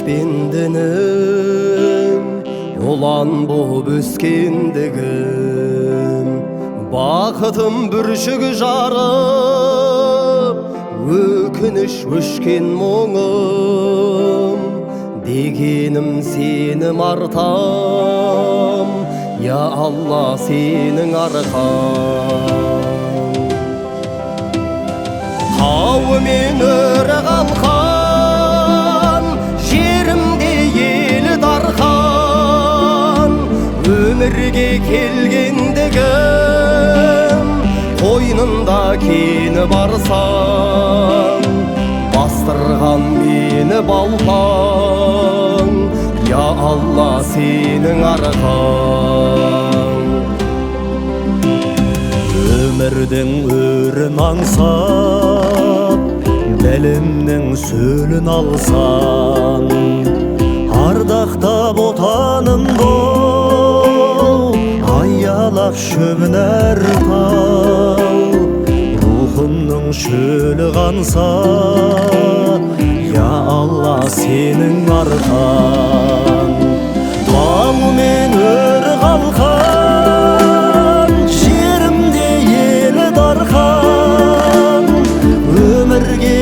өшпендінің ұлан боп өскендігім, бақытым бүршік жарып, өкініш өшкен мұңым, дегенім сенім артам, я Алла сенің арқаң. Тауы мен өрі қалқан, жерімде елі дарқан, өмірге келгендігім, қойнында кені барсаң, бастырған мені балпаң, я Алла сенің арқаң. Өмірдің өрін аңсап, білімнің сөлін алсаң, ардақтап отаным бол, аялап шөбін әр тал, рухымның шөлі қанса, я Алла сенің арқаң. Тау мен өр қалқан, жерімде елі дарқан, өмірге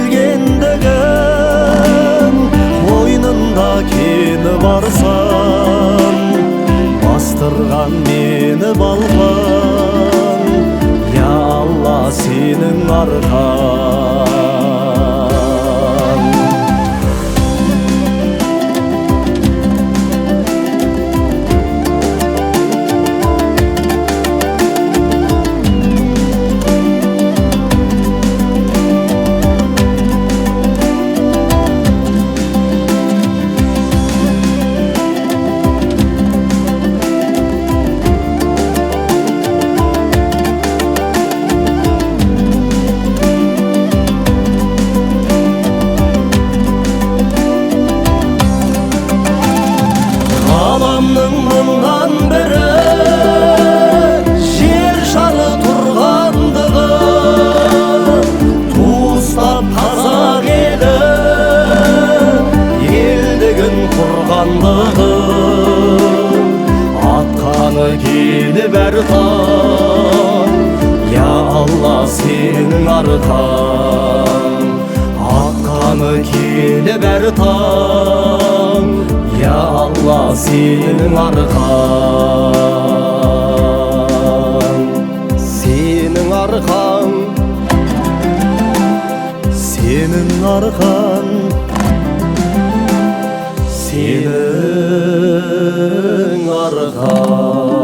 келгендігім, қойнында кені барсам, бастырған мені балпаң, я Алла сенің арқаң. Ғаламның мұндан бірі жер шары тұрғандығы, туыстап қазақ елі елдігін құрғандығы, атқаны келіп әр таң, я Алла сенің арқаң. Атқаны келіп әр таң, я Алла сенің арқаң. Сенің арқаң, сенің арқаң, сенің арқаң.